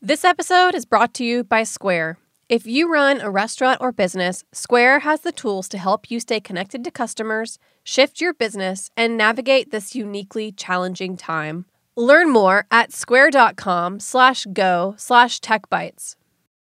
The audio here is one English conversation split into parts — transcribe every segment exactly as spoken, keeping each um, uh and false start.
This episode is brought to you by Square. If you run a restaurant or business, Square has the tools to help you stay connected to customers, shift your business, and navigate this uniquely challenging time. Learn more at square.com slash go slash techbytes.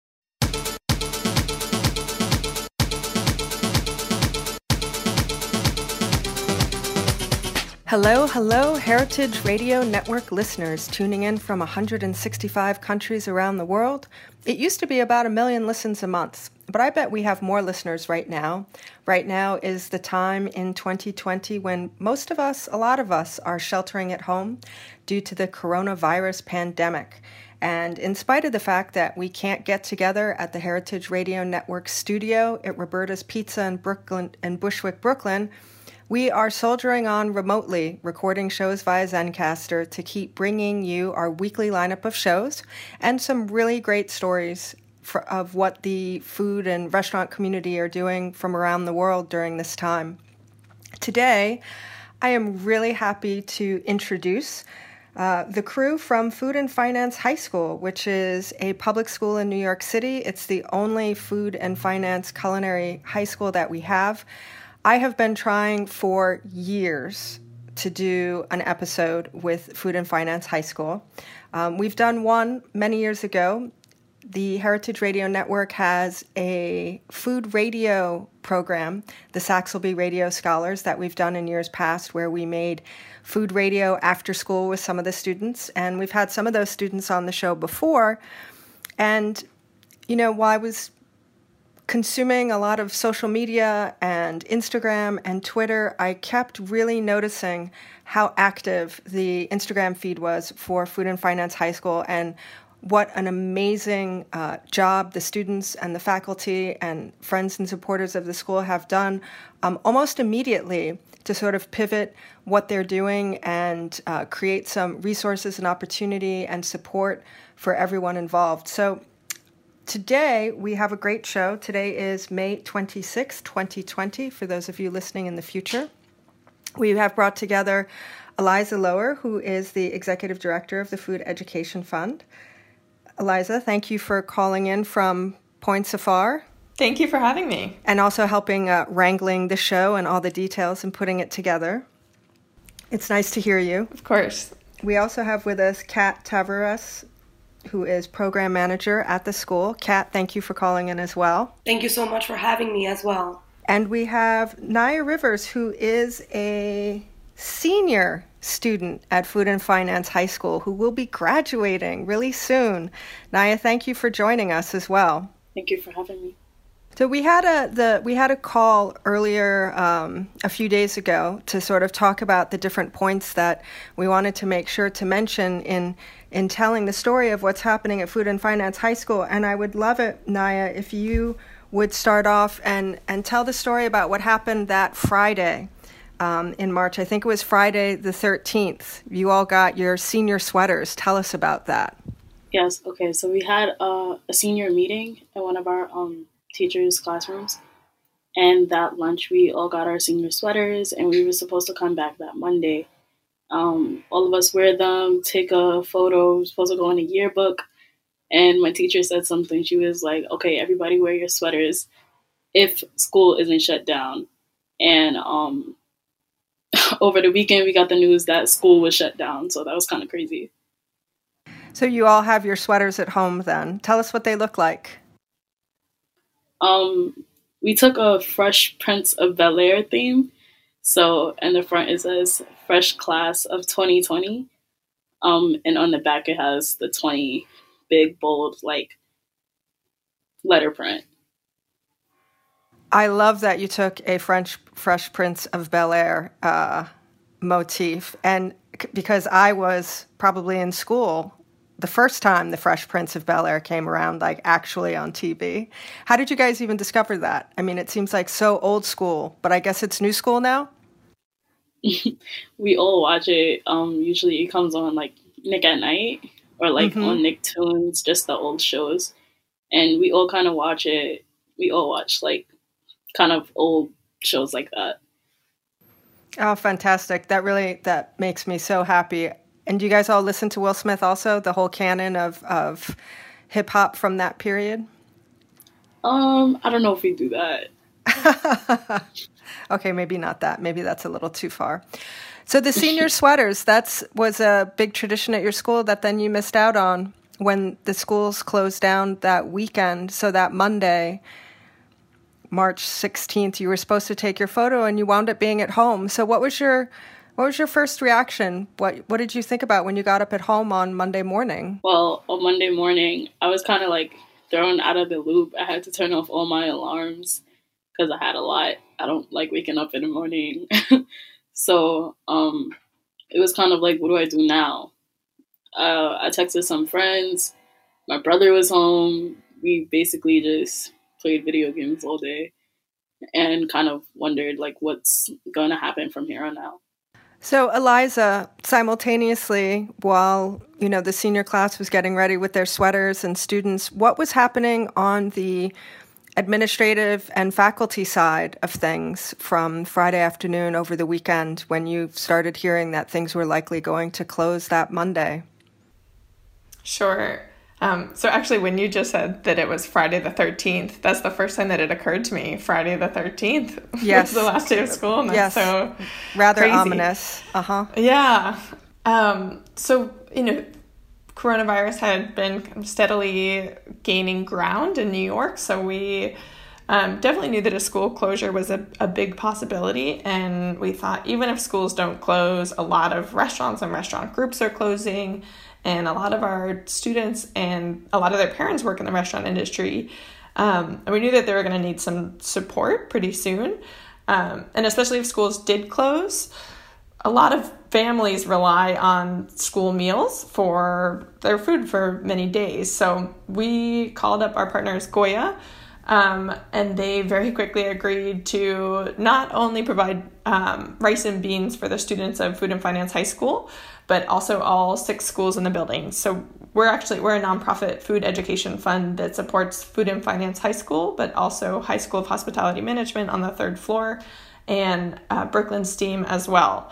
Hello, hello, Heritage Radio Network listeners tuning in from one hundred sixty-five countries around the world. It used to be about a million listens a month, but I bet we have more listeners right now. Right now is the time in twenty twenty when most of us, a lot of us, are sheltering at home due to the coronavirus pandemic. And in spite of the fact that we can't get together at the Heritage Radio Network studio at Roberta's Pizza in Brooklyn and Bushwick, Brooklyn, we are soldiering on remotely, recording shows via Zencastr to keep bringing you our weekly lineup of shows and some really great stories for, of what the food and restaurant community are doing from around the world during this time. Today, I am really happy to introduce uh, the crew from Food and Finance High School, which is a public school in New York City. It's the only food and finance culinary high school that we have. I have been trying for years to do an episode with Food and Finance High School. Um, we've done one many years ago. The Heritage Radio Network has a food radio program, the Saxelby Radio Scholars, that we've done in years past, where we made food radio after school with some of the students. And we've had some of those students on the show before. And, you know, while I was consuming a lot of social media and Instagram and Twitter, I kept really noticing how active the Instagram feed was for Food and Finance High School and what an amazing uh, job the students and the faculty and friends and supporters of the school have done um, almost immediately to sort of pivot what they're doing and uh, create some resources and opportunity and support for everyone involved. So today, we have a great show. Today is May twenty-sixth, twenty twenty, for those of you listening in the future. We have brought together Eliza Lower, who is the Executive Director of the Food Education Fund. Eliza, thank you for calling in from points afar. Thank you for having me. And also helping uh, wrangling the show and all the details and putting it together. It's nice to hear you. Of course. We also have with us Kat Tavares, who is program manager at the school. Kat, thank you for calling in as well. Thank you so much for having me as well. And we have Naya Rivers, who is a senior student at Food and Finance High School, who will be graduating really soon. Naya, thank you for joining us as well. Thank you for having me. So we had a the we had a call earlier um, a few days ago to sort of talk about the different points that we wanted to make sure to mention in in telling the story of what's happening at Food and Finance High School. And I would love it, Naya, if you would start off and, and tell the story about what happened that Friday um, in March. I think it was Friday the thirteenth. You all got your senior sweaters. Tell us about that. Yes, okay. So we had uh, a senior meeting at one of our um, teachers' classrooms. And that lunch, we all got our senior sweaters, and we were supposed to come back that Monday. Um, all of us wear them, take a photo, supposed to go in a yearbook. And my teacher said something. She was like, okay, everybody wear your sweaters if school isn't shut down. And um, over the weekend, we got the news that school was shut down. So that was kind of crazy. So you all have your sweaters at home then. Tell us what they look like. Um, we took a Fresh Prince of Bel-Air theme. So in the front it says Fresh Class of twenty twenty. Um, and on the back it has the twenty big, bold, like, letter print. I love that you took a French Fresh Prince of Bel-Air uh, motif. And c- because I was probably in school the first time the Fresh Prince of Bel-Air came around, like actually on T V. How did you guys even discover that? I mean, it seems like so old school, but I guess it's new school now? We all watch it. Um, usually it comes on like Nick at Night or like mm-hmm. on Nicktoons, just the old shows. And we all kind of watch it. We all watch like kind of old shows like that. Oh, fantastic. That really, that makes me so happy. And do you guys all listen to Will Smith also, the whole canon of, of hip hop from that period? Um, I don't know if we do that. Okay, maybe not that. Maybe that's a little too far. So the senior sweaters, that's was a big tradition at your school that then you missed out on when the schools closed down that weekend. So that Monday, March sixteenth, you were supposed to take your photo and you wound up being at home. So what was your what was your first reaction? What what did you think about when you got up at home on Monday morning? Well, on Monday morning, I was kind of like thrown out of the loop. I had to turn off all my alarms because I had a lot. I don't like waking up in the morning. So um, it was kind of like, what do I do now? Uh, I texted some friends. My brother was home. We basically just played video games all day and kind of wondered, like, what's going to happen from here on out. So, Eliza, simultaneously, while, you know, the senior class was getting ready with their sweaters and students, what was happening on the administrative and faculty side of things from Friday afternoon over the weekend when you started hearing that things were likely going to close that Monday? Sure. Um, so actually, when you just said that it was Friday the thirteenth, that's the first time that it occurred to me. Friday the thirteenth yes. was the last day of school. And yes. That's so rather crazy. Ominous. Uh-huh. Yeah. Um, so, you know, coronavirus had been steadily gaining ground in New York, so we um, definitely knew that a school closure was a, a big possibility, and we thought even if schools don't close, a lot of restaurants and restaurant groups are closing, and a lot of our students and a lot of their parents work in the restaurant industry, um, and we knew that they were going to need some support pretty soon, um, and especially if schools did close. A lot of families rely on school meals for their food for many days. So we called up our partners, Goya, um, and they very quickly agreed to not only provide um, rice and beans for the students of Food and Finance High School, but also all six schools in the building. So we're actually, we're a nonprofit food education fund that supports Food and Finance High School, but also High School of Hospitality Management on the third floor, and uh, Brooklyn STEAM as well.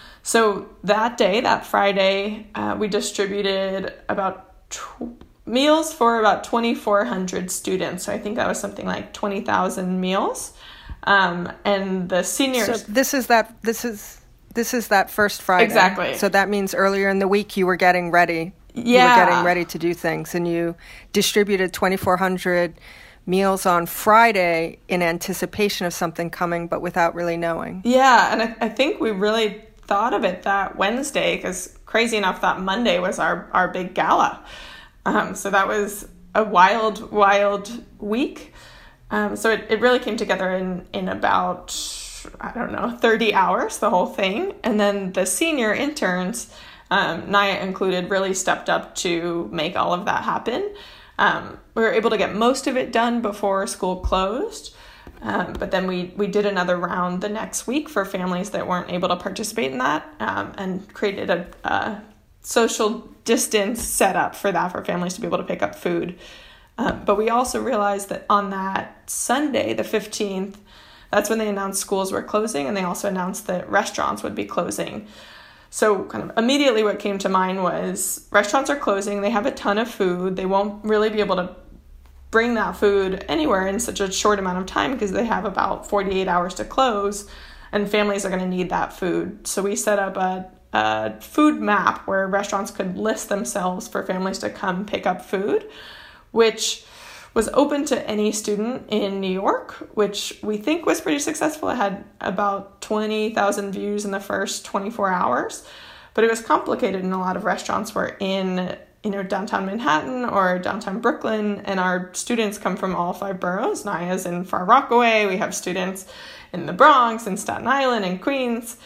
So that day, that Friday, uh, we distributed about tw- meals for about twenty-four hundred students. So I think that was something like twenty thousand meals. Um, and the seniors... So this is that, this is, this is that first Friday. Exactly. So that means earlier in the week you were getting ready. Yeah. You were getting ready to do things, and you distributed twenty-four hundred meals on Friday in anticipation of something coming, but without really knowing. Yeah, and I, I think we really thought of it that Wednesday, because crazy enough, that Monday was our, our big gala. Um, so that was a wild, wild week. Um, so it, it really came together in, in about, I don't know, thirty hours, the whole thing. And then the senior interns, um, Naya included, really stepped up to make all of that happen. Um, we were able to get most of it done before school closed, um, but then we, we did another round the next week for families that weren't able to participate in that, um, and created a, a social distance setup for that for families to be able to pick up food. Um, but we also realized that on that Sunday, the fifteenth, that's when they announced schools were closing, and they also announced that restaurants would be closing. So kind of immediately what came to mind was restaurants are closing. They have a ton of food. They won't really be able to bring that food anywhere in such a short amount of time because they have about forty-eight hours to close, and families are going to need that food. So we set up a, a food map where restaurants could list themselves for families to come pick up food, which was open to any student in New York, which we think was pretty successful. It had about twenty thousand views in the first twenty-four hours, but it was complicated, and a lot of restaurants were in, you know, downtown Manhattan or downtown Brooklyn, and our students come from all five boroughs. Naya's in Far Rockaway. We have students in the Bronx and Staten Island and Queens.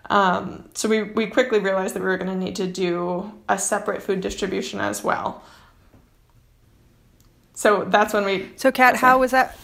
Um, so we, we quickly realized that we were going to need to do a separate food distribution as well. So that's when we... So, Kat, how was that...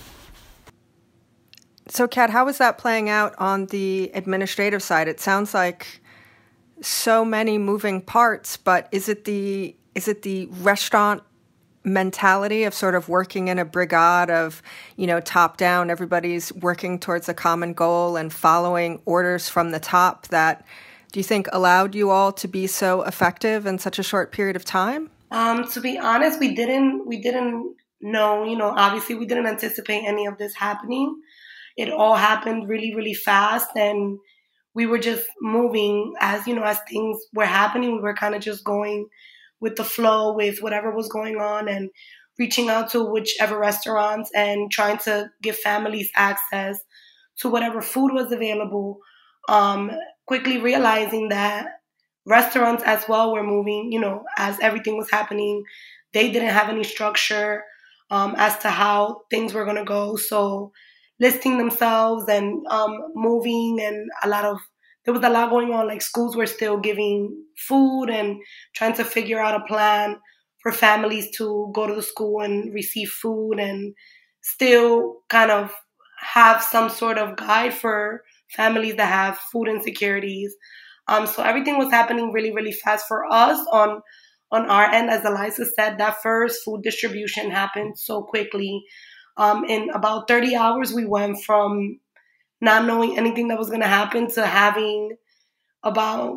So, Kat, how was that playing out on the administrative side? It sounds like so many moving parts, but is it the is it the restaurant mentality of sort of working in a brigade of, you know, top down, everybody's working towards a common goal and following orders from the top that do you think allowed you all to be so effective in such a short period of time? Um, to be honest, we didn't we didn't know, you know, obviously we didn't anticipate any of this happening. It all happened really, really fast, and we were just moving as, you know, as things were happening. We were kind of just going with the flow with whatever was going on and reaching out to whichever restaurants and trying to give families access to whatever food was available. Um, quickly realizing that restaurants as well were moving, you know, as everything was happening. They didn't have any structure um, as to how things were going to go. So listing themselves and um, moving, and a lot of, there was a lot going on. Like schools were still giving food and trying to figure out a plan for families to go to the school and receive food and still kind of have some sort of guide for families that have food insecurities. Um, so everything was happening really, really fast for us on on our end. As Eliza said, that first food distribution happened so quickly. Um, in about thirty hours, we went from not knowing anything that was going to happen to having about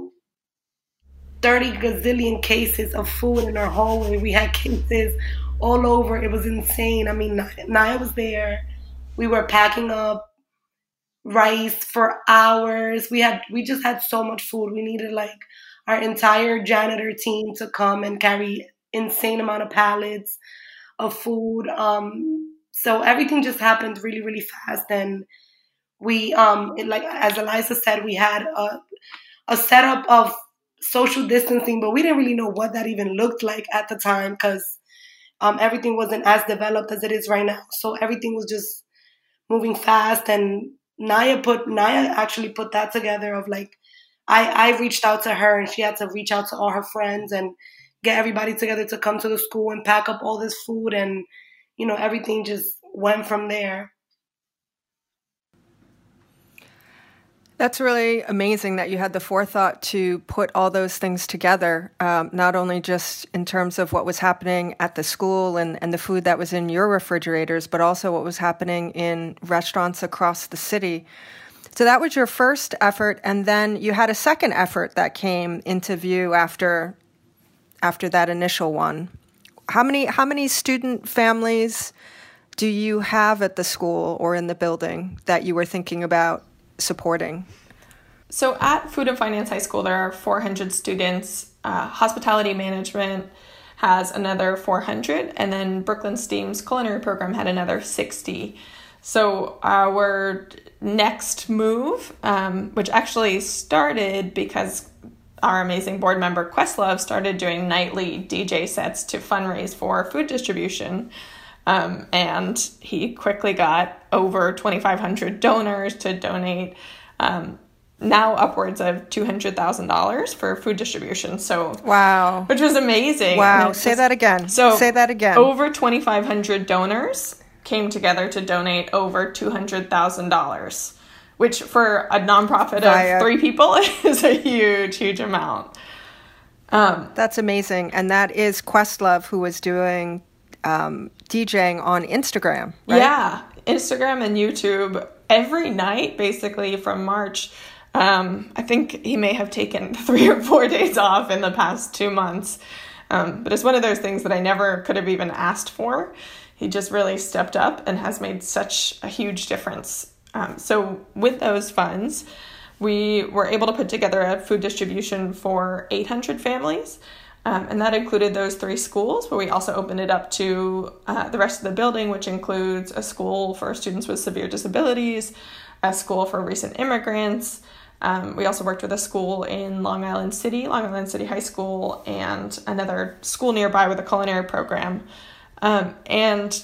thirty gazillion cases of food in our hallway. We had cases all over. It was insane. I mean, Naya was there. We were packing up rice for hours. We had we just had so much food. We needed like our entire janitor team to come and carry insane amount of pallets of food. Um, so everything just happened really, really fast. And we, um, it, like as Eliza said, we had a, a setup of social distancing, but we didn't really know what that even looked like at the time because um, everything wasn't as developed as it is right now. So everything was just moving fast. And Naya put Naya actually put that together of like, I, I reached out to her and she had to reach out to all her friends and get everybody together to come to the school and pack up all this food. And, you know, everything just went from there. That's really amazing that you had the forethought to put all those things together, um, not only just in terms of what was happening at the school and, and the food that was in your refrigerators, but also what was happening in restaurants across the city. So that was your first effort, and then you had a second effort that came into view after after that initial one. How many how many student families do you have at the school or in the building that you were thinking about supporting? So at Food and Finance High School, there are four hundred students. Uh, hospitality management has another four hundred, and then Brooklyn STEAM's culinary program had another sixty. So our next move, um, which actually started because our amazing board member Questlove started doing nightly D J sets to fundraise for food distribution. Um, and he quickly got over twenty-five hundred donors to donate um, now upwards of two hundred thousand dollars for food distribution. So wow, which was amazing. Wow, say just, that again. So say that again. Over twenty-five hundred donors came together to donate over two hundred thousand dollars, which for a nonprofit Via. of three people is a huge, huge amount. Um, That's amazing. And that is Questlove, who was doing um, DJing on Instagram, right? Yeah, Instagram and YouTube every night, basically from March. Um, I think he may have taken three or four days off in the past two months. Um, but it's one of those things that I never could have even asked for. He just really stepped up and has made such a huge difference. Um, so with those funds, we were able to put together a food distribution for eight hundred families. Um, and that included those three schools, but we also opened it up to uh, the rest of the building, which includes a school for students with severe disabilities, a school for recent immigrants. Um, we also worked with a school in Long Island City, Long Island City High School, and another school nearby with a culinary program. Um, and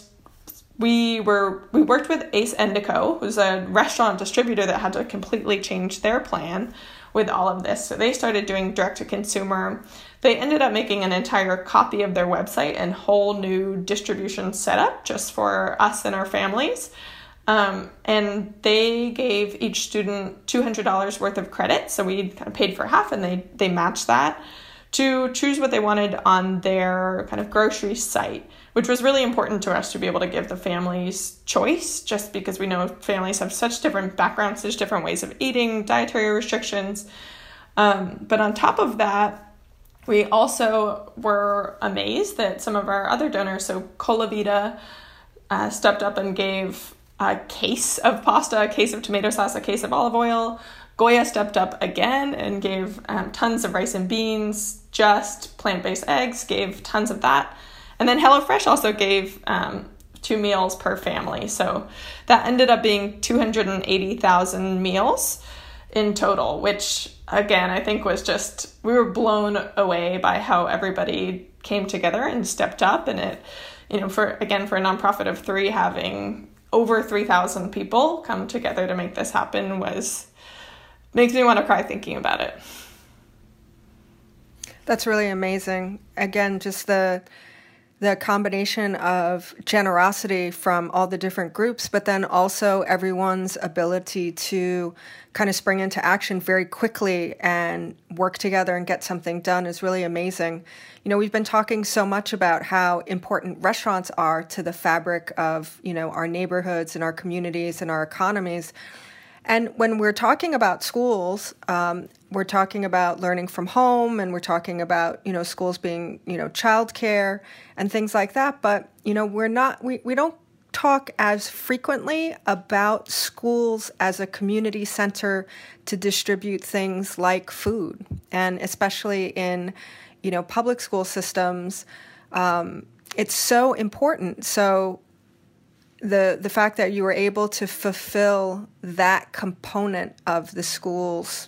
we were we worked with Ace Endico, who's a restaurant distributor that had to completely change their plan with all of this. So they started doing direct-to-consumer. They ended up making an entire copy of their website and whole new distribution setup just for us and our families. Um, and they gave each student two hundred dollars worth of credit. So we kind of paid for half and they, they matched that to choose what they wanted on their kind of grocery site, which was really important to us to be able to give the families choice, just because we know families have such different backgrounds, such different ways of eating, dietary restrictions. Um, but on top of that, we also were amazed that some of our other donors, so Colavita, uh, stepped up and gave a case of pasta, a case of tomato sauce, a case of olive oil. Goya stepped up again and gave um, tons of rice and beans, just plant-based eggs, gave tons of that. And then HelloFresh also gave um, two meals per family. So that ended up being two hundred eighty thousand meals in total, which again, I think was just, we were blown away by how everybody came together and stepped up. And it, you know, for, again, for a nonprofit of three, having over three thousand people come together to make this happen was, makes me want to cry thinking about it. That's really amazing. Again, just the the combination of generosity from all the different groups, but then also everyone's ability to kind of spring into action very quickly and work together and get something done is really amazing. You know, we've been talking so much about how important restaurants are to the fabric of, you know, our neighborhoods and our communities and our economies. And when we're talking about schools, um, we're talking about learning from home, and we're talking about, you know, schools being, you know, childcare and things like that. But, you know, we're not, we, we don't talk as frequently about schools as a community center to distribute things like food. And especially in, you know, public school systems, um, it's so important. So the the fact that you were able to fulfill that component of the school's,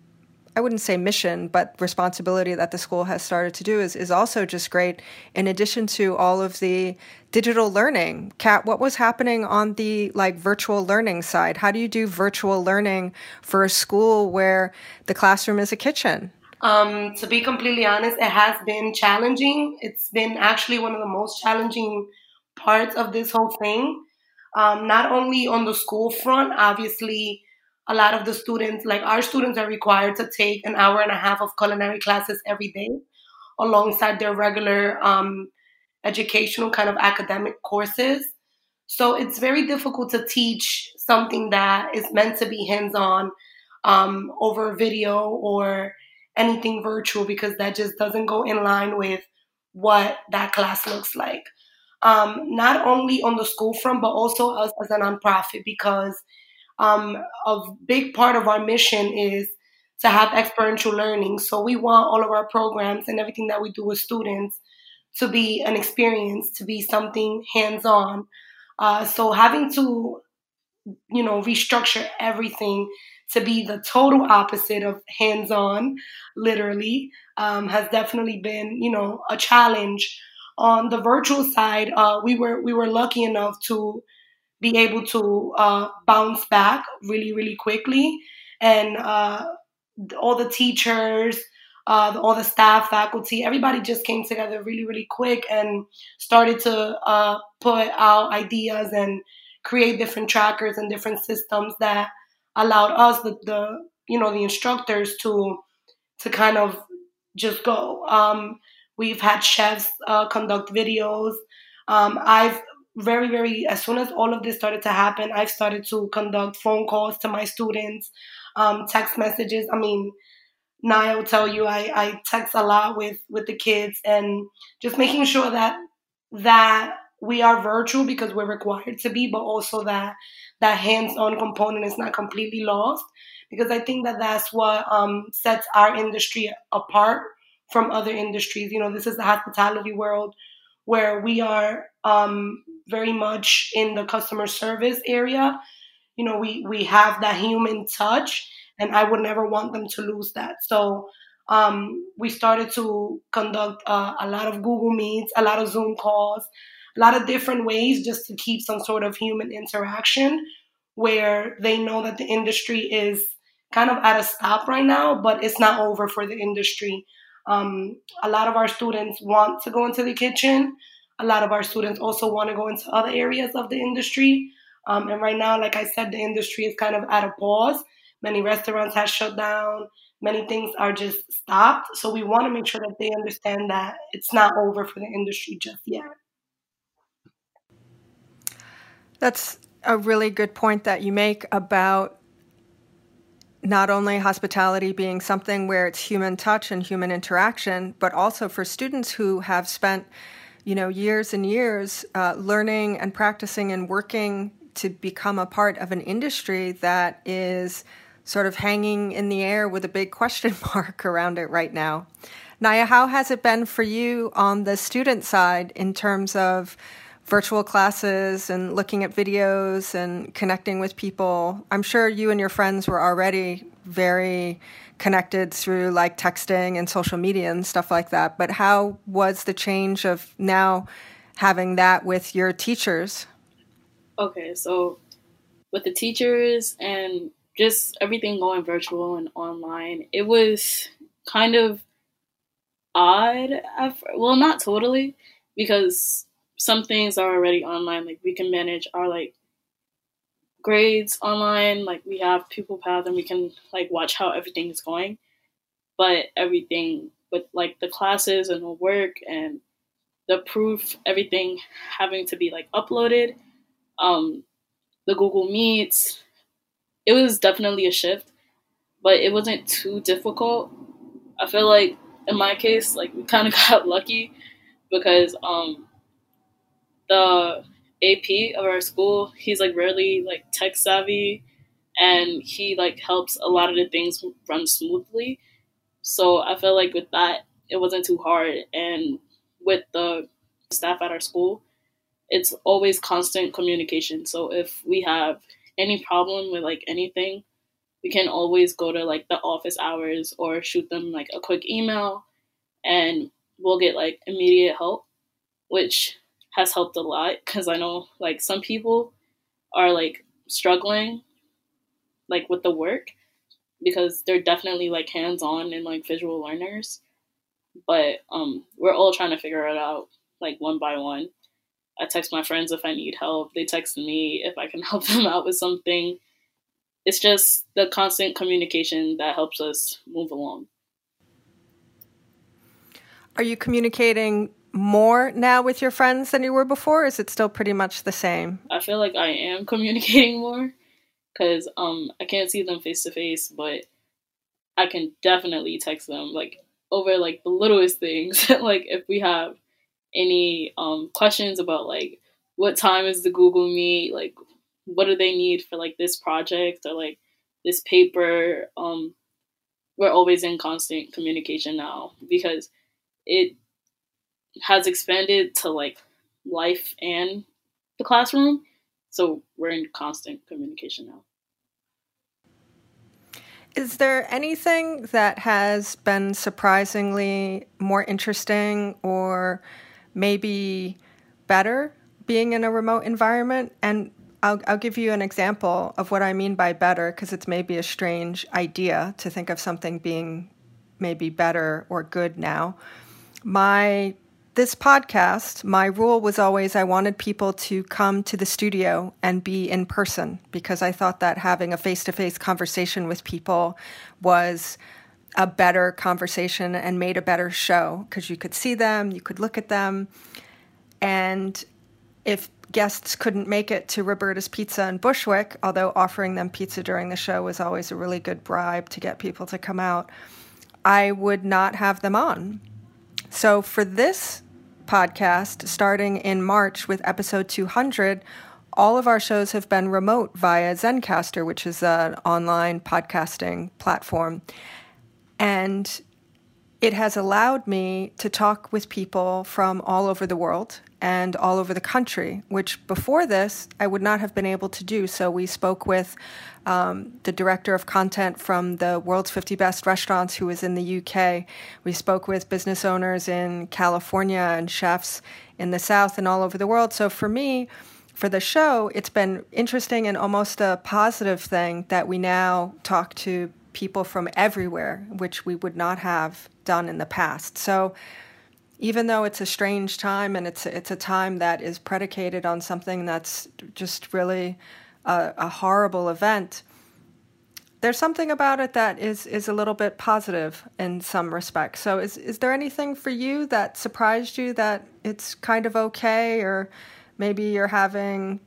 I wouldn't say mission, but responsibility that the school has started to do is, is also just great. In addition to all of the digital learning, Kat, what was happening on the like virtual learning side? How do you do virtual learning for a school where the classroom is a kitchen? Um, to be completely honest, it has been challenging. It's been actually one of the most challenging parts of this whole thing. Um, not only on the school front, obviously, a lot of the students, like our students are required to take an hour and a half of culinary classes every day alongside their regular um, educational kind of academic courses. So it's very difficult to teach something that is meant to be hands-on um, over video or anything virtual, because that just doesn't go in line with what that class looks like. Um, not only on the school front, but also us as a nonprofit, because um, a big part of our mission is to have experiential learning. So we want all of our programs and everything that we do with students to be an experience, to be something hands-on. Uh, so having to, you know, restructure everything to be the total opposite of hands-on, literally, um, has definitely been, you know, a challenge. On the virtual side, uh, we were we were lucky enough to be able to uh, bounce back really, really quickly. And uh, all the teachers, uh, all the staff, faculty, everybody just came together really, really quick and started to uh, put out ideas and create different trackers and different systems that allowed us, the, the you know, the instructors to to kind of just go. Um, we've had chefs uh, conduct videos. Um, I've very, very, as soon as all of this started to happen, I've started to conduct phone calls to my students, um, text messages. I mean, Naya will tell you I, I text a lot with, with the kids, and just making sure that that we are virtual because we're required to be, but also that that hands-on component is not completely lost, because I think that that's what um, sets our industry apart from other industries. You know, this is the hospitality world where we are um, very much in the customer service area. You know, we, we have that human touch, and I would never want them to lose that. So um, we started to conduct uh, a lot of Google Meets, a lot of Zoom calls, a lot of different ways just to keep some sort of human interaction where they know that the industry is kind of at a stop right now, but it's not over for the industry. Um, a lot of our students want to go into the kitchen. A lot of our students also want to go into other areas of the industry. Um, and right now, like I said, the industry is kind of at a pause. Many restaurants have shut down. Many things are just stopped. So we want to make sure that they understand that it's not over for the industry just yet. That's a really good point that you make about not only hospitality being something where it's human touch and human interaction, but also for students who have spent, you know, years and years uh, learning and practicing and working to become a part of an industry that is sort of hanging in the air with a big question mark around it right now. Naya, how has it been for you on the student side in terms of virtual classes and looking at videos and connecting with people? I'm sure you and your friends were already very connected through like texting and social media and stuff like that. But how was the change of now having that with your teachers? Okay, so with the teachers and just everything going virtual and online, it was kind of odd. At, well, not totally, because some things are already online. Like we can manage our like grades online. Like we have Pupil Path and we can like watch how everything is going. But everything with like the classes and the work and the proof, everything having to be like uploaded, um, the Google Meets, it was definitely a shift, but it wasn't too difficult. I feel like in my case, like we kind of got lucky because um, the A P of our school, he's like really like tech savvy, and he like helps a lot of the things run smoothly. So I feel like with that, it wasn't too hard. And with the staff at our school, it's always constant communication. So if we have any problem with like anything, we can always go to like the office hours or shoot them like a quick email and we'll get like immediate help, which has helped a lot because I know like some people are like struggling like with the work because they're definitely like hands-on and like visual learners, but um we're all trying to figure it out like one by one. I text my friends if I need help. They text me if I can help them out with something. It's just the constant communication that helps us move along. Are you communicating more now with your friends than you were before? Or is it still pretty much the same? I feel like I am communicating more because um, I can't see them face to face, but I can definitely text them like over like the littlest things. Like if we have any um, questions about like what time is the Google Meet, like what do they need for like this project or like this paper, um, we're always in constant communication now because it has expanded to like life and the classroom. So we're in constant communication now. Is there anything that has been surprisingly more interesting or maybe better being in a remote environment? And I'll, I'll give you an example of what I mean by better, because it's maybe a strange idea to think of something being maybe better or good now. My This podcast, my rule was always I wanted people to come to the studio and be in person because I thought that having a face-to-face conversation with people was a better conversation and made a better show because you could see them, you could look at them. And if guests couldn't make it to Roberta's Pizza in Bushwick, although offering them pizza during the show was always a really good bribe to get people to come out, I would not have them on. So for this podcast, starting in March with episode two hundred, all of our shows have been remote via Zencastr, which is an online podcasting platform. And it has allowed me to talk with people from all over the world and all over the country, which before this, I would not have been able to do. So we spoke with um, the director of content from the World's fifty Best Restaurants, who was in the U K. We spoke with business owners in California and chefs in the South and all over the world. So for me, for the show, it's been interesting and almost a positive thing that we now talk to people from everywhere, which we would not have done in the past. So even though it's a strange time and it's a, it's a time that is predicated on something that's just really a, a horrible event, there's something about it that is, is a little bit positive in some respects. So is, is there anything for you that surprised you that it's kind of okay, or maybe you're having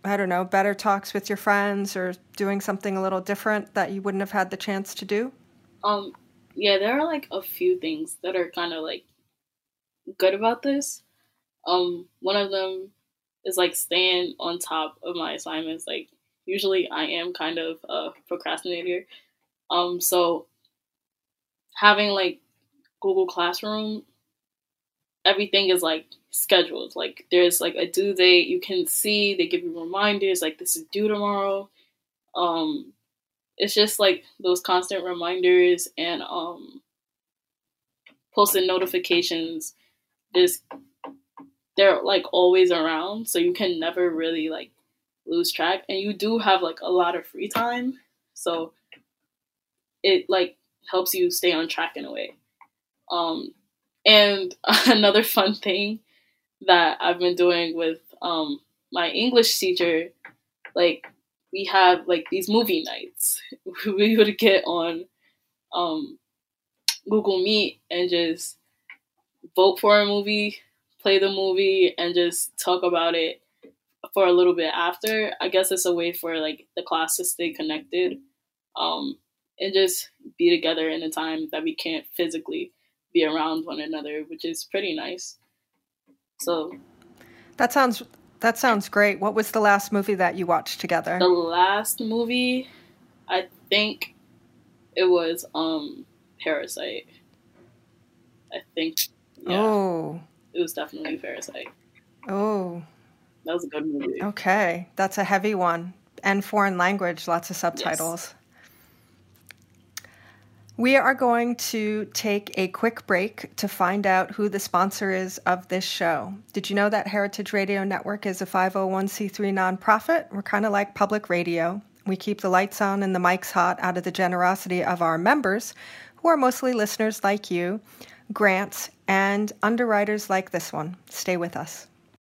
I don't know, better talks with your friends or doing something a little different that you wouldn't have had the chance to do? Um, yeah, there are like a few things that are kind of like good about this. Um, one of them is like staying on top of my assignments. Like usually I am kind of a procrastinator. Um, so having like Google Classroom, everything is like scheduled. Like there's like a due date you can see. They give you reminders like this is due tomorrow. Um, it's just like those constant reminders and um, posted notifications. Just they're like always around, so you can never really like lose track. And you do have like a lot of free time, so it like helps you stay on track in a way. Um, and another fun thing that I've been doing with um, my English teacher, like we have like these movie nights. We would get on um, Google Meet and just vote for a movie, play the movie, and just talk about it for a little bit after. I guess it's a way for like the class to stay connected um, and just be together in a time that we can't physically be around one another, which is pretty nice. So that sounds that sounds great. What was the last movie that you watched together? The last movie, I think it was um, Parasite. I think. Yeah, oh, it was definitely Parasite. Oh, that was a good movie. Okay, that's a heavy one. And foreign language, lots of subtitles. Yes. We are going to take a quick break to find out who the sponsor is of this show. Did you know that Heritage Radio Network is a five oh one c three nonprofit? We're kind of like public radio. We keep the lights on and the mics hot out of the generosity of our members, who are mostly listeners like you, grants, and underwriters like this one. Stay with us.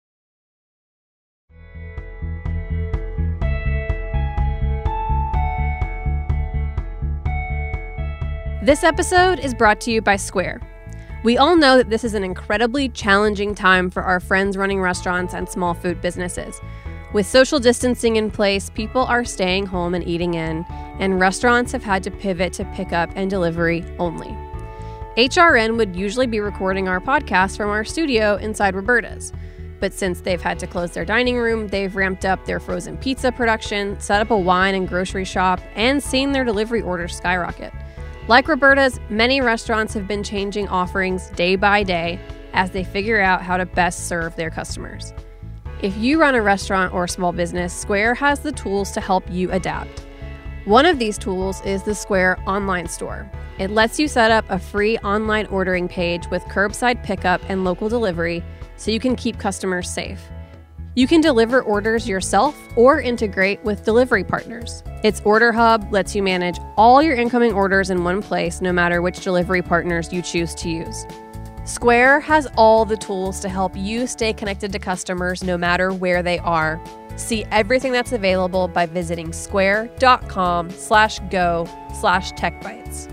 This episode is brought to you by Square. We all know that this is an incredibly challenging time for our friends running restaurants and small food businesses. With social distancing in place, people are staying home and eating in, and restaurants have had to pivot to pickup and delivery only. H R N would usually be recording our podcast from our studio inside Roberta's. But since they've had to close their dining room, they've ramped up their frozen pizza production, set up a wine and grocery shop, and seen their delivery orders skyrocket. Like Roberta's, many restaurants have been changing offerings day by day as they figure out how to best serve their customers. If you run a restaurant or small business, Square has the tools to help you adapt. One of these tools is the Square Online Store. It lets you set up a free online ordering page with curbside pickup and local delivery so you can keep customers safe. You can deliver orders yourself or integrate with delivery partners. Its Order Hub lets you manage all your incoming orders in one place, no matter which delivery partners you choose to use. Square has all the tools to help you stay connected to customers no matter where they are. See everything that's available by visiting square.com slash go slash techbytes.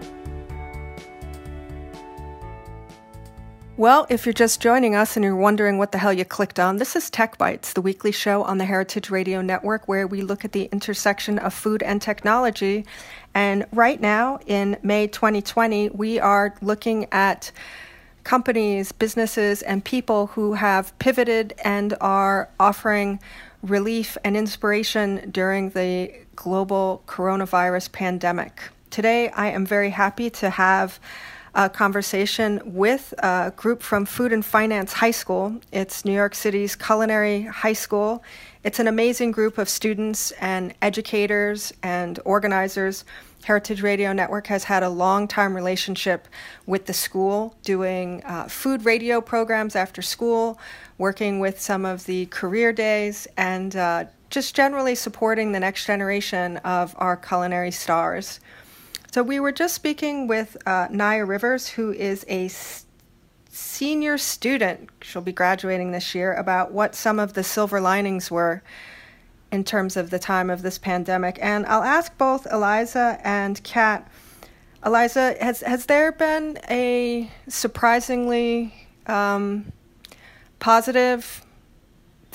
Well, if you're just joining us and you're wondering what the hell you clicked on, this is Tech Bites, the weekly show on the Heritage Radio Network where we look at the intersection of food and technology. And right now, in May twenty twenty, we are looking at companies, businesses, and people who have pivoted and are offering relief and inspiration during the global coronavirus pandemic. Today, I am very happy to have a conversation with a group from Food and Finance High School. It's New York City's culinary high school. It's an amazing group of students and educators and organizers. Heritage Radio Network has had a long-time relationship with the school, doing uh, food radio programs after school, working with some of the career days, and uh, just generally supporting the next generation of our culinary stars. So we were just speaking with uh, Naya Rivers, who is a s- senior student. She'll be graduating this year, about what some of the silver linings were in terms of the time of this pandemic. And I'll ask both Eliza and Kat. Eliza, has, has there been a surprisingly um, positive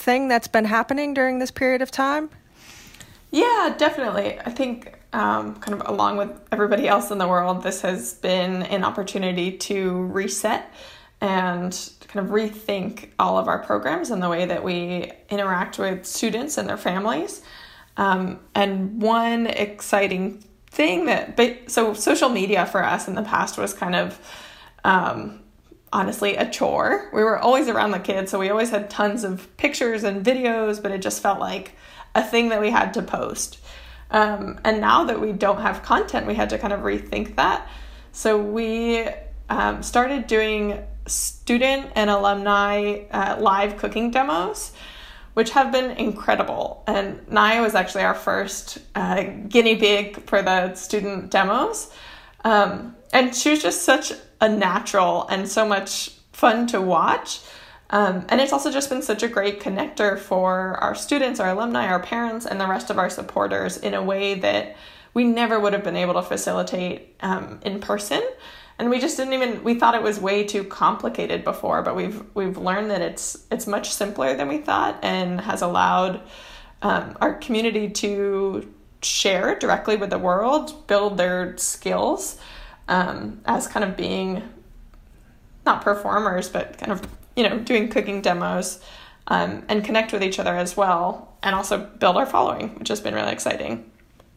thing that's been happening during this period of time? Yeah, definitely. I think um, kind of along with everybody else in the world, this has been an opportunity to reset and kind of rethink all of our programs and the way that we interact with students and their families. Um, and one exciting thing that, but so social media for us in the past was kind of, um, honestly, a chore. We were always around the kids, so we always had tons of pictures and videos, but it just felt like a thing that we had to post. Um, and now that we don't have content, we had to kind of rethink that. So we um, started doing student and alumni uh, live cooking demos, which have been incredible. And Naya was actually our first uh, guinea pig for the student demos. Um, and she was just such a natural and so much fun to watch. Um, and it's also just been such a great connector for our students, our alumni, our parents, and the rest of our supporters in a way that we never would have been able to facilitate um, in person. And we just didn't even, we thought it was way too complicated before, but we've we've learned that it's it's much simpler than we thought, and has allowed um, our community to share directly with the world, build their skills um, as kind of being not performers, but kind of, you know, doing cooking demos um, and connect with each other as well, and also build our following, which has been really exciting.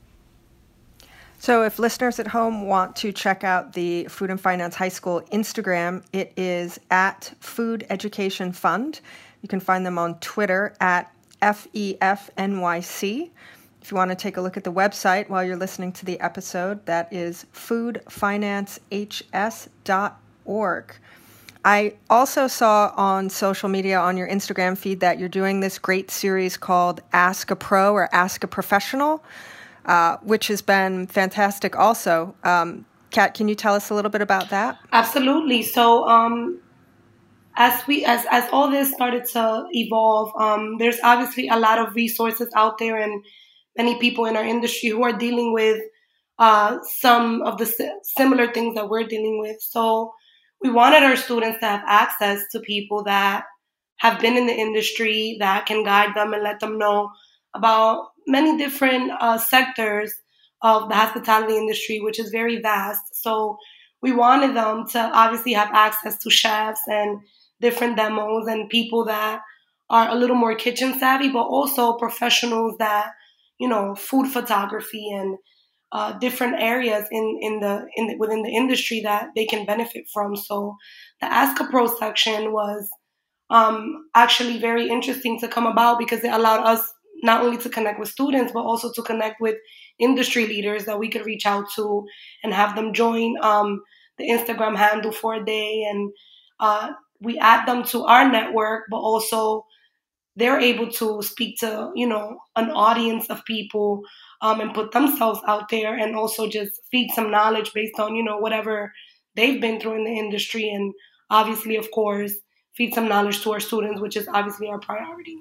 So if listeners at home want to check out the Food and Finance High School Instagram, it is at Food Education Fund. You can find them on Twitter at F E F N Y C. If you want to take a look at the website while you're listening to the episode, that is food finance h s dot org. I also saw on social media on your Instagram feed that you're doing this great series called Ask a Pro or Ask a Professional, Uh, which has been fantastic also. Um, Kat, can you tell us a little bit about that? Absolutely. So um, as we as, as all this started to evolve, um, there's obviously a lot of resources out there and many people in our industry who are dealing with uh, some of the similar things that we're dealing with. So we wanted our students to have access to people that have been in the industry that can guide them and let them know about many different uh, sectors of the hospitality industry, which is very vast. So we wanted them to obviously have access to chefs and different demos and people that are a little more kitchen savvy, but also professionals that, you know, food photography and uh, different areas in, in the in the, within the industry that they can benefit from. So the Ask a Pro section was um, actually very interesting to come about because it allowed us not only to connect with students, but also to connect with industry leaders that we could reach out to and have them join um, the Instagram handle for a day. And uh, we add them to our network, but also they're able to speak to, you know, an audience of people um, and put themselves out there and also just feed some knowledge based on, you know, whatever they've been through in the industry. And obviously, of course, feed some knowledge to our students, which is obviously our priority.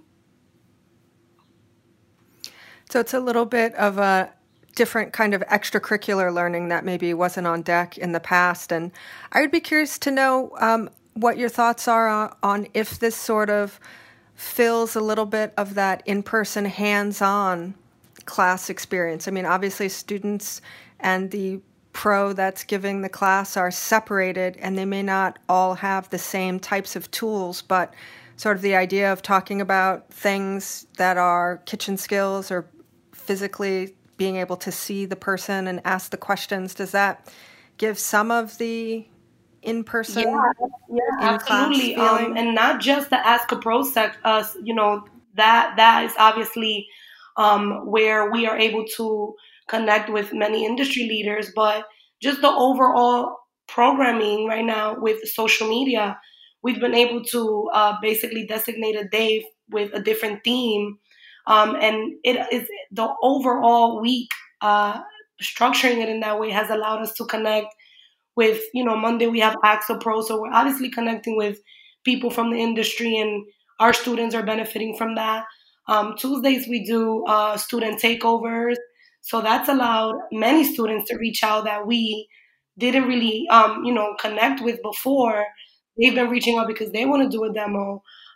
So it's a little bit of a different kind of extracurricular learning that maybe wasn't on deck in the past. And I would be curious to know um, what your thoughts are on if this sort of fills a little bit of that in-person, hands-on class experience. I mean, obviously students and the pro that's giving the class are separated and they may not all have the same types of tools, but sort of the idea of talking about things that are kitchen skills or physically being able to see the person and ask the questions, does that give some of the in-person, yeah, yeah, absolutely, um, and not just the Ask a Pro sec, uh, you know, that that is obviously um, where we are able to connect with many industry leaders, but just the overall programming right now with social media, we've been able to uh, basically designate a day with a different theme. Um, and it is the overall week, uh, structuring it in that way has allowed us to connect with, you know, Monday we have Ask a Pro. So we're obviously connecting with people from the industry and our students are benefiting from that. Um, Tuesdays we do uh, student takeovers. So that's allowed many students to reach out that we didn't really, um, you know, connect with before. They've been reaching out because they want to do a demo.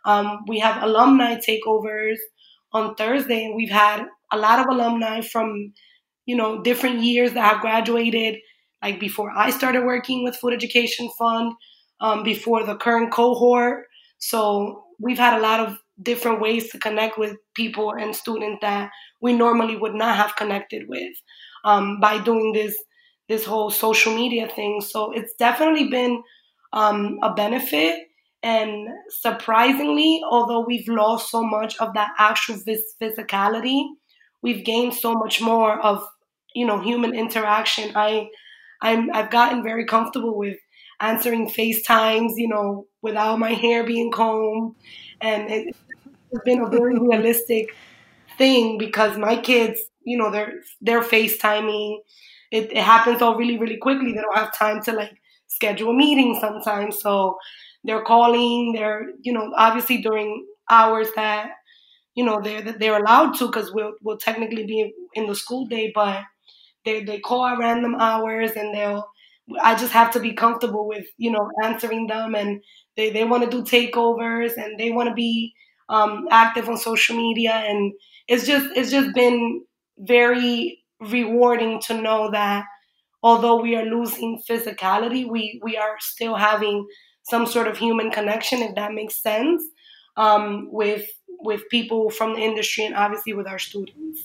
Um, we have alumni takeovers on Thursday, and we've had a lot of alumni from, you know, different years that have graduated, like before I started working with Food Education Fund, um, before the current cohort. So we've had a lot of different ways to connect with people and students that we normally would not have connected with, um, by doing this this whole social media thing. So it's definitely been um, a benefit. And surprisingly, although we've lost so much of that actual phys- physicality, we've gained so much more of, you know, human interaction. I, I'm, I've gotten very comfortable with answering FaceTimes, you know, without my hair being combed, and it, it's been a very realistic thing because my kids, you know, they're they're FaceTiming. It, it happens all really, really quickly. They don't have time to like schedule a meeting sometimes, so they're calling. They're, you know, obviously during hours that, you know, they're they're allowed to, because we'll we'll technically be in the school day, but they they call at random hours, and they'll. I just have to be comfortable with, you know, answering them, and they, they want to do takeovers, and they want to be um, active on social media, and it's just it's just been very rewarding to know that although we are losing physicality, we we are still having some sort of human connection, if that makes sense, um, with with people from the industry, and obviously with our students.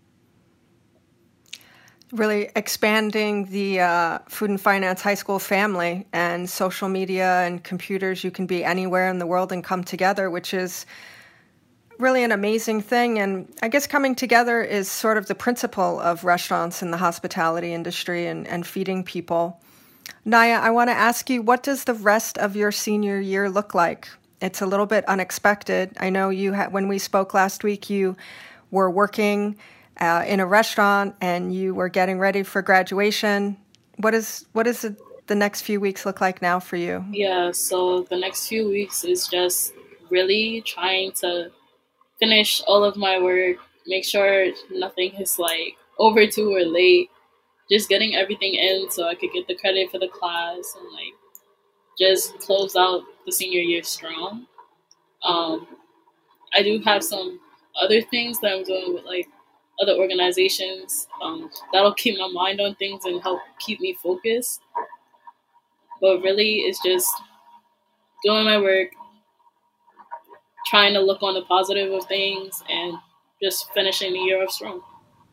Really expanding the uh, Food and Finance high school family, and social media and computers. You can be anywhere in the world and come together, which is really an amazing thing. And I guess coming together is sort of the principle of restaurants and the hospitality industry, and, and feeding people. Naya, I want to ask you, what does the rest of your senior year look like? It's a little bit unexpected. I know you had, when we spoke last week, you were working Uh, in a restaurant, and you were getting ready for graduation. What is what does the, the next few weeks look like now for you? Yeah, so the next few weeks is just really trying to finish all of my work, make sure nothing is like overdue or late, just getting everything in so I could get the credit for the class and like just close out the senior year strong. Um, I do have some other things that I'm doing with like other organizations um, that'll keep my mind on things and help keep me focused. But really, it's just doing my work, trying to look on the positive of things, and just finishing the year off strong.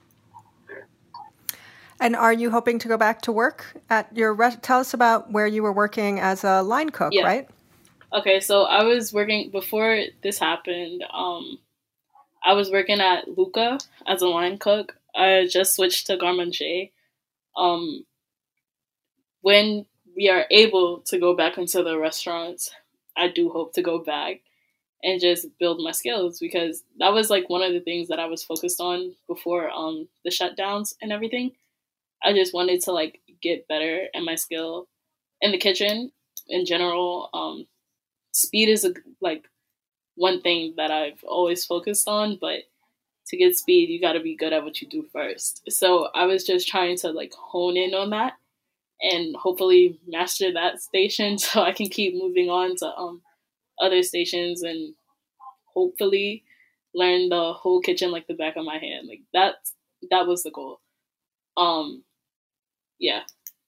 And are you hoping to go back to work at your rest? Tell us about where you were working as a line cook, yeah. right? Okay, so I was working, before this happened, um, I was working at Luca as a line cook. I just switched to Garde Manger. Um, when we are able to go back into the restaurants, I do hope to go back and just build my skills, because that was like one of the things that I was focused on before um, the shutdowns and everything. I just wanted to like get better at my skill in the kitchen in general. Um, speed is a, like one thing that I've always focused on, but to get speed, you got to be good at what you do first. So I was just trying to like hone in on that and hopefully master that station so I can keep moving on to um, other stations and hopefully learn the whole kitchen like the back of my hand. Like that, that was the goal. Um, yeah.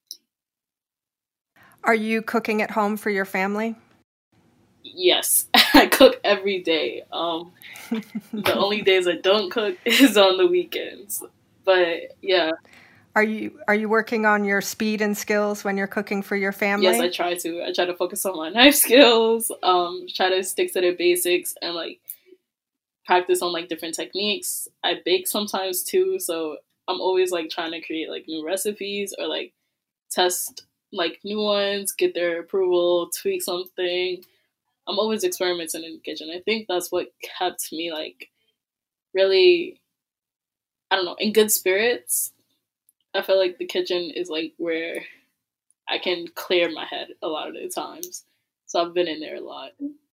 Are you cooking at home for your family? Yes, I cook every day. Um, the only days I don't cook is on the weekends. But yeah. Are you are you working on your speed and skills when you're cooking for your family? Yes, I try to. I try to focus on my knife skills. Um, try to stick to the basics and like practice on like different techniques. I bake sometimes too, so I'm always like trying to create like new recipes or like test like new ones, get their approval, tweak something. I'm always experimenting in the kitchen. I think that's what kept me like really, I don't know, in good spirits. I feel like the kitchen is like where I can clear my head a lot of the times. So I've been in there a lot.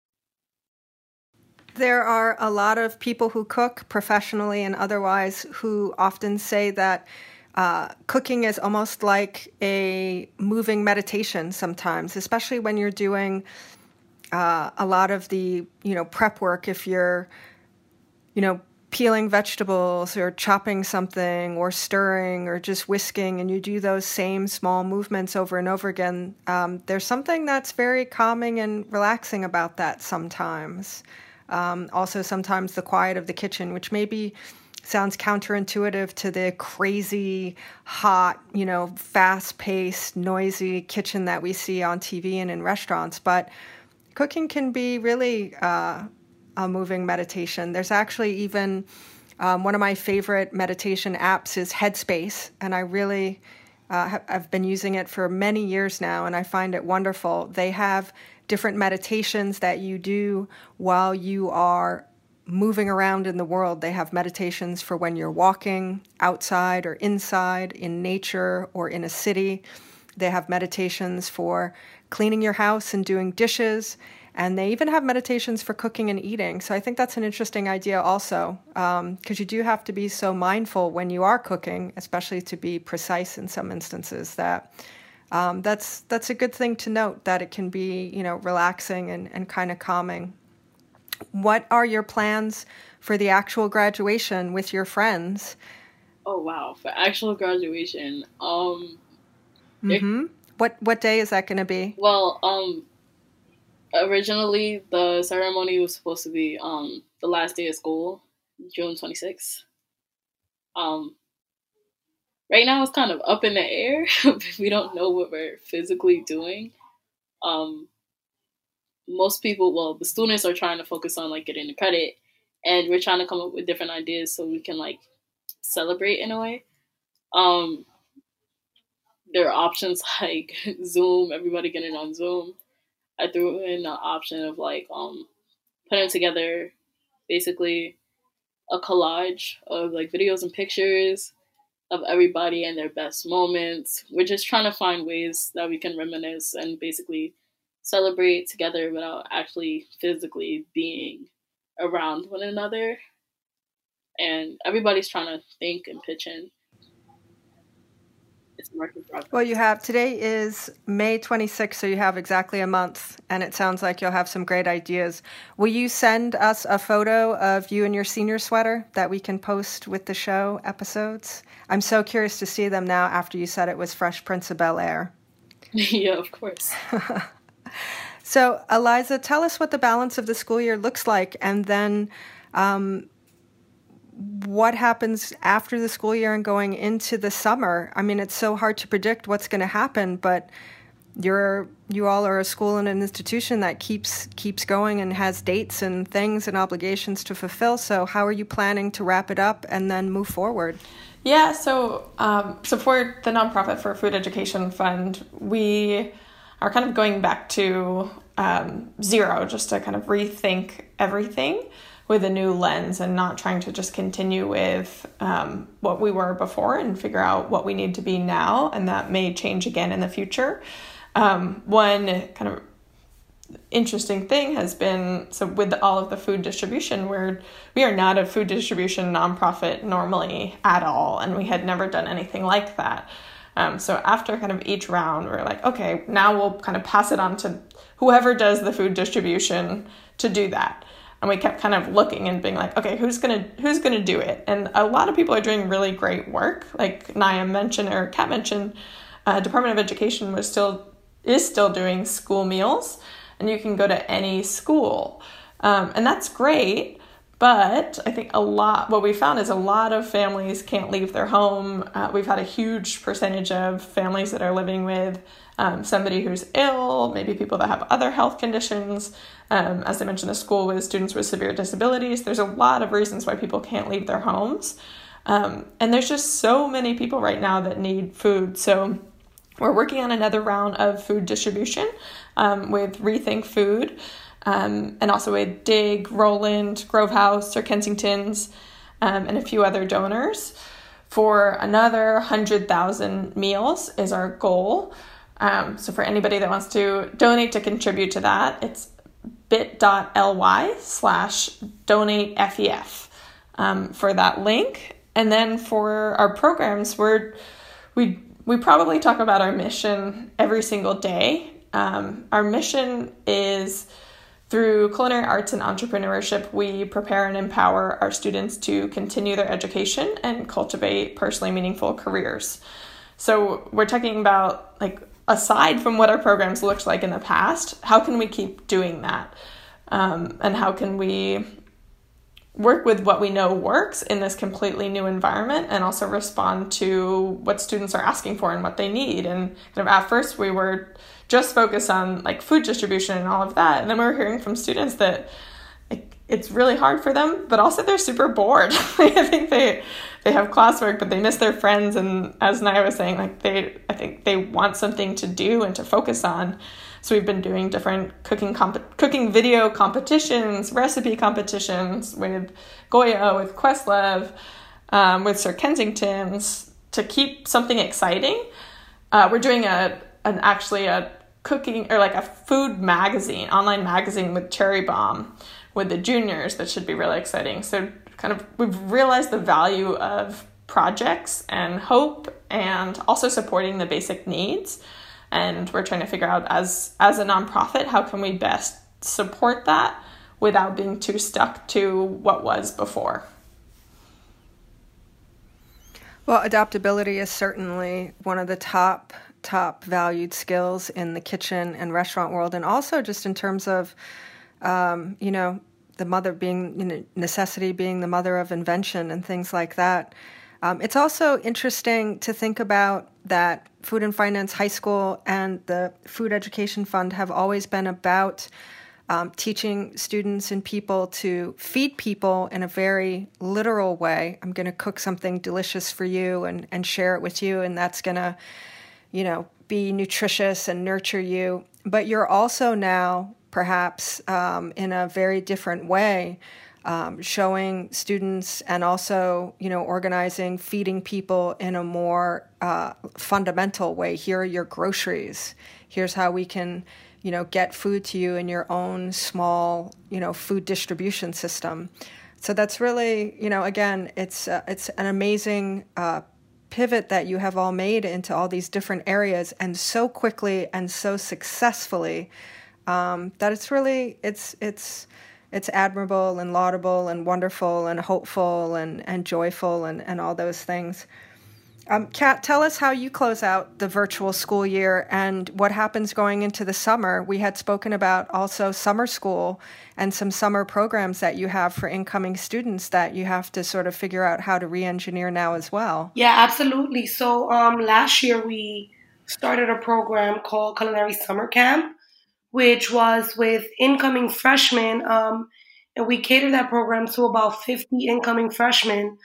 There are a lot of people who cook professionally and otherwise who often say that uh, cooking is almost like a moving meditation sometimes, especially when you're doing uh, a lot of the, you know, prep work, if you're, you know, peeling vegetables or chopping something or stirring or just whisking, and you do those same small movements over and over again, um, there's something that's very calming and relaxing about that sometimes. Um, also, sometimes the quiet of the kitchen, which maybe sounds counterintuitive to the crazy, hot, you know, fast-paced, noisy kitchen that we see on T V and in restaurants. But cooking can be really uh, a moving meditation. There's actually even um, one of my favorite meditation apps is Headspace, and I really uh, have, I've been using it for many years now, and I find it wonderful. They have different meditations that you do while you are moving around in the world. They have meditations for when you're walking outside or inside in nature or in a city. They have meditations for cleaning your house and doing dishes. And they even have meditations for cooking and eating. So I think that's an interesting idea also, because um, you do have to be so mindful when you are cooking, especially to be precise in some instances, that um, that's that's a good thing to note, that it can be, you know, relaxing and, and kind of calming. What are your plans for the actual graduation with your friends? Oh, wow. For actual graduation. Um, mm-hmm. it, what what day is that going to be? Well, um, originally the ceremony was supposed to be um, the last day of school, June twenty-sixth. Um, right now it's kind of up in the air. We don't know what we're physically doing. Um, most people, well, the students are trying to focus on like getting the credit, and we're trying to come up with different ideas so we can like celebrate in a way. Um, there are options like Zoom, everybody getting on Zoom. I threw in the option of like um, putting together basically a collage of like videos and pictures of everybody and their best moments. We're just trying to find ways that we can reminisce and basically celebrate together without actually physically being around one another. And everybody's trying to think and pitch in. It's a work in progress. Well, you have, today is May twenty-sixth, so you have exactly a month, and it sounds like you'll have some great ideas. Will you send us a photo of you in your senior sweater that we can post with the show episodes? I'm so curious to see them now after you said it was Fresh Prince of Bel-Air. Yeah, of course. So, Eliza, tell us what the balance of the school year looks like, and then um, what happens after the school year and going into the summer. I mean, it's so hard to predict what's going to happen, but you're you all are a school and an institution that keeps keeps going and has dates and things and obligations to fulfill. So, how are you planning to wrap it up and then move forward? Yeah, so um, so for the Nonprofit for Food Education Fund, we are kind of going back to um, zero, just to kind of rethink everything with a new lens and not trying to just continue with um, what we were before and figure out what we need to be now, and that may change again in the future. Um, one kind of interesting thing has been, so with all of the food distribution, we're, we are not a food distribution nonprofit normally at all, and we had never done anything like that. Um, so after kind of each round, we're like, okay, now we'll kind of pass it on to whoever does the food distribution to do that. And we kept kind of looking and being like, okay, who's gonna who's gonna do it? And a lot of people are doing really great work. Like Naya mentioned, or Kat mentioned, uh, Department of Education was still is still doing school meals, and you can go to any school, um, and that's great. But I think a lot, what we found is a lot of families can't leave their home. Uh, we've had a huge percentage of families that are living with um, somebody who's ill, maybe people that have other health conditions. Um, as I mentioned, the school with students with severe disabilities. There's a lot of reasons why people can't leave their homes. Um, and there's just so many people right now that need food. So we're working on another round of food distribution um, with Rethink Food. Um, and also with Dig, Roland, Grove House, or Kensington's, um, and a few other donors. For another one hundred thousand meals is our goal. Um, so for anybody that wants to donate to contribute to that, it's bit.ly slash donate FEF um, for that link. And then for our programs, we're, we we probably talk about our mission every single day. Um, our mission is Through culinary arts and entrepreneurship, we prepare and empower our students to continue their education and cultivate personally meaningful careers. So we're talking about, like, aside from what our programs looked like in the past, how can we keep doing that? Um, and how can we work with what we know works in this completely new environment and also respond to what students are asking for and what they need? And kind of at first we were just focused on like food distribution and all of that. And then we were hearing from students that like, it's really hard for them, but also they're super bored. I think they they have classwork, but they miss their friends. And as Naya was saying, like they, I think they want something to do and to focus on. So we've been doing different cooking comp- cooking video competitions, recipe competitions with Goya, with Questlove, um, with Sir Kensington's to keep something exciting. Uh, we're doing a an actually a cooking or like a food magazine, online magazine with Cherry Bomb with the juniors that should be really exciting. So kind of we've realized the value of projects and hope and also supporting the basic needs. And we're trying to figure out as as a nonprofit, how can we best support that without being too stuck to what was before? Well, adaptability is certainly one of the top, top valued skills in the kitchen and restaurant world. And also just in terms of, um, you know, the mother being, you know, necessity being the mother of invention and things like that. Um, it's also interesting to think about that Food and Finance High School and the Food Education Fund have always been about um, teaching students and people to feed people in a very literal way. I'm going to cook something delicious for you and, and share it with you, and that's going to, you know, be nutritious and nurture you. But you're also now, perhaps um, in a very different way, Um, showing students and also, you know, organizing, feeding people in a more uh, fundamental way. Here are your groceries. Here's how we can, you know, get food to you in your own small, you know, food distribution system. So that's really, you know, again, it's uh, it's an amazing uh, pivot that you have all made into all these different areas and so quickly and so successfully um, that it's really, it's it's. It's admirable and laudable and wonderful and hopeful and, and joyful and, and all those things. Um, Kat, tell us how you close out the virtual school year and what happens going into the summer. We had spoken about also summer school and some summer programs that you have for incoming students that you have to sort of figure out how to re-engineer now as well. Yeah, absolutely. So um, last year we started a program called Culinary Summer Camp, which was with incoming freshmen, um, and we catered that program to about fifty incoming freshmen.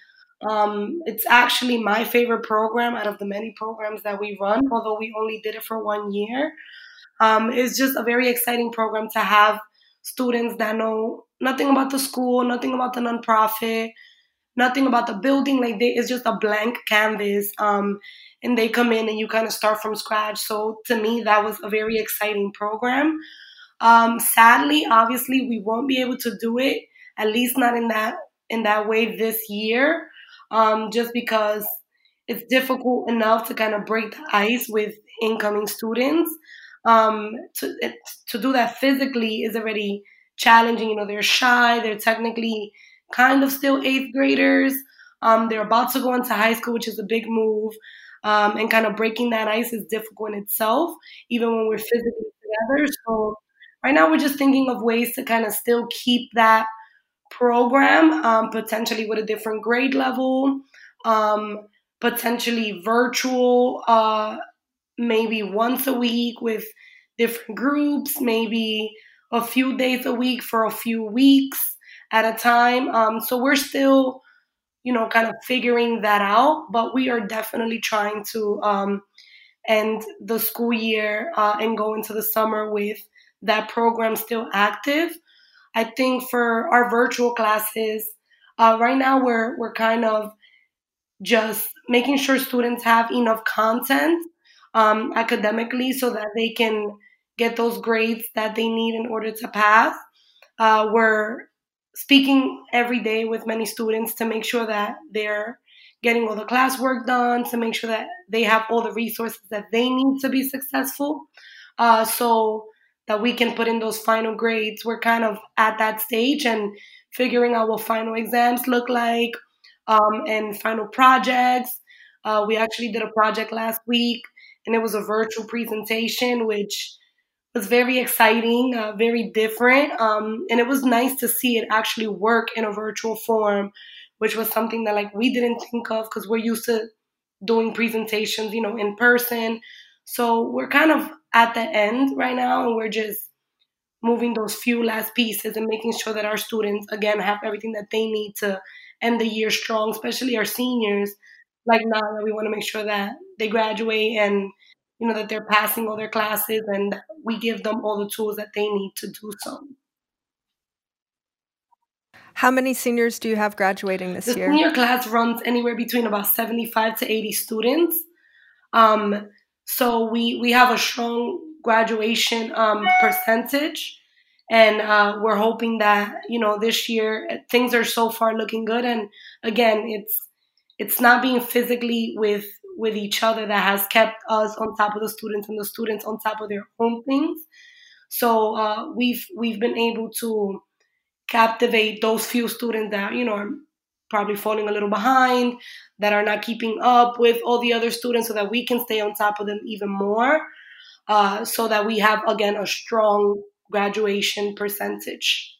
Um, it's actually my favorite program out of the many programs that we run, although we only did it for one year. Um, it's just a very exciting program to have students that know nothing about the school, nothing about the nonprofit, nothing about the building. Like they, it's just a blank canvas. Um, and they come in and you kind of start from scratch. So to me, that was a very exciting program. Um, sadly, obviously, we won't be able to do it, at least not in that in that way this year, um, just because it's difficult enough to kind of break the ice with incoming students. Um, to it, to do that physically is already challenging. You know, they're shy. They're technically kind of still eighth graders. Um, they're about to go into high school, which is a big move. Um, and kind of breaking that ice is difficult in itself, even when we're physically together. So right now we're just thinking of ways to kind of still keep that program, um, potentially with a different grade level, um, potentially virtual, uh, maybe once a week with different groups, maybe a few days a week for a few weeks at a time. Um, so we're still, you know, kind of figuring that out, but we are definitely trying to um, end the school year uh, and go into the summer with that program still active. I think for our virtual classes, uh, right now we're we're kind of just making sure students have enough content um, academically so that they can get those grades that they need in order to pass. Uh, we're speaking every day with many students to make sure that they're getting all the classwork done, to make sure that they have all the resources that they need to be successful. Uh, so that we can put in those final grades. We're kind of at that stage and figuring out what final exams look like, um, and final projects. Uh, we actually did a project last week, and it was a virtual presentation, which was very exciting, uh, very different. Um, and it was nice to see it actually work in a virtual form, which was something that like we didn't think of because we're used to doing presentations, you know, in person. So we're kind of at the end right now, and we're just moving those few last pieces and making sure that our students, again, have everything that they need to end the year strong, especially our seniors. Like now, we want to make sure that they graduate and, you know, that they're passing all their classes, and we give them all the tools that they need to do so. How many seniors do you have graduating this the year? The senior class runs anywhere between about seventy-five to eighty students. Um, so we, we have a strong graduation um, percentage, and uh, we're hoping that, you know, this year things are so far looking good. And again, it's it's not being physically with with each other that has kept us on top of the students and the students on top of their own things. So uh, we've we've been able to captivate those few students that, you know, are probably falling a little behind, that are not keeping up with all the other students, so that we can stay on top of them even more, uh, so that we have, again, a strong graduation percentage.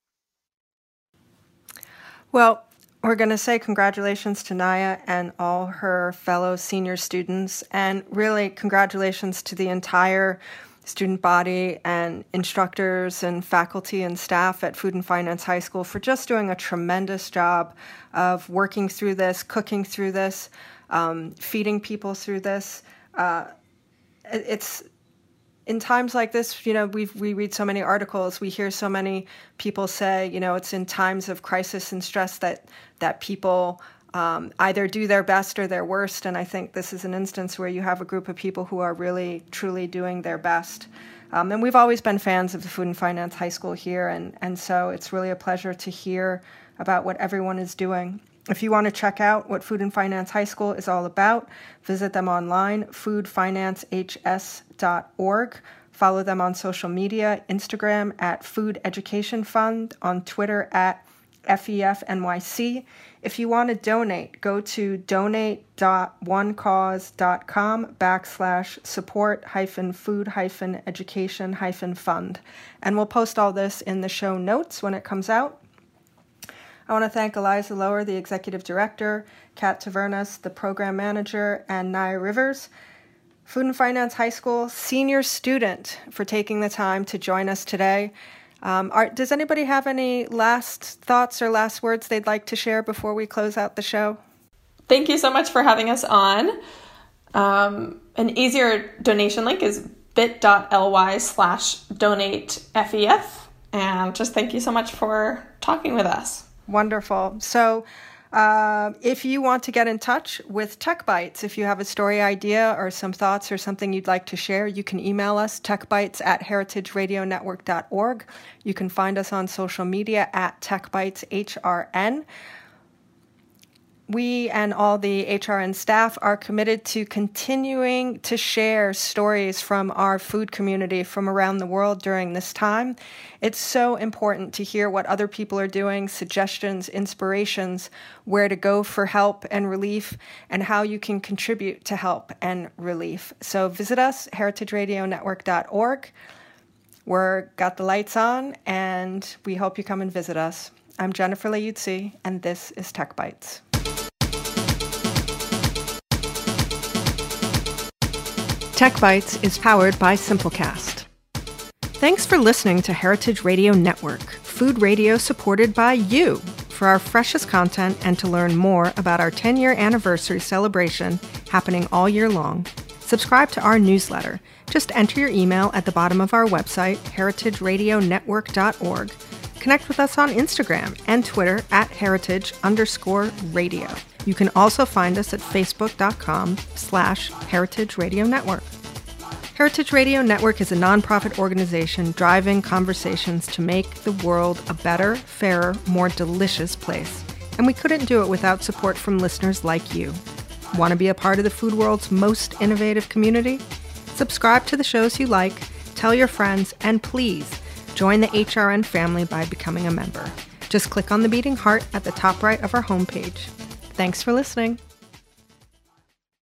Well, we're going to say congratulations to Naya and all her fellow senior students, and really congratulations to the entire student body and instructors and faculty and staff at Food and Finance High School for just doing a tremendous job of working through this, cooking through this, um, feeding people through this. Uh, it's in times like this, you know, we we read so many articles, we hear so many people say, you know, it's in times of crisis and stress that that people Um, either do their best or their worst, and I think this is an instance where you have a group of people who are really, truly doing their best. Um, and we've always been fans of the Food and Finance High School here, and, and so it's really a pleasure to hear about what everyone is doing. If you want to check out what Food and Finance High School is all about, visit them online, food finance h s dot org. Follow them on social media, Instagram at Food Education Fund, on Twitter at F E F N Y C. If you want to donate, go to donate.onecause.com backslash support hyphen food hyphen education hyphen fund. And we'll post all this in the show notes when it comes out. I want to thank Eliza Lower, the executive director, Kat Tavernas, the program manager, and Naya Rivers, Food and Finance High School senior student, for taking the time to join us today. Um, are, does anybody have any last thoughts or last words they'd like to share before we close out the show? Thank you so much for having us on. Um, an easier donation link is bit.ly slash donate FEF. And just thank you so much for talking with us. Wonderful. So uh, if you want to get in touch with Tech Bites, if you have a story idea or some thoughts or something you'd like to share, you can email us, techbites at heritage radio network dot org. You can find us on social media at TechBitesHRN. We and all the H R N staff are committed to continuing to share stories from our food community from around the world during this time. It's so important to hear what other people are doing, suggestions, inspirations, where to go for help and relief, and how you can contribute to help and relief. So visit us, heritage radio network dot org. We're got the lights on, and we hope you come and visit us. I'm Jennifer Leuzzi, and this is Tech Bites. Tech Bites is powered by Simplecast. Thanks for listening to Heritage Radio Network, food radio supported by you. For our freshest content and to learn more about our ten-year anniversary celebration happening all year long, subscribe to our newsletter. Just enter your email at the bottom of our website, heritage radio network dot org. Connect with us on Instagram and Twitter at heritage underscore radio. You can also find us at facebook.com slash Heritage Radio Network. Heritage Radio Network is a nonprofit organization driving conversations to make the world a better, fairer, more delicious place. And we couldn't do it without support from listeners like you. Want to be a part of the food world's most innovative community? Subscribe to the shows you like, tell your friends, and please join the H R N family by becoming a member. Just click on the beating heart at the top right of our homepage. Thanks for listening.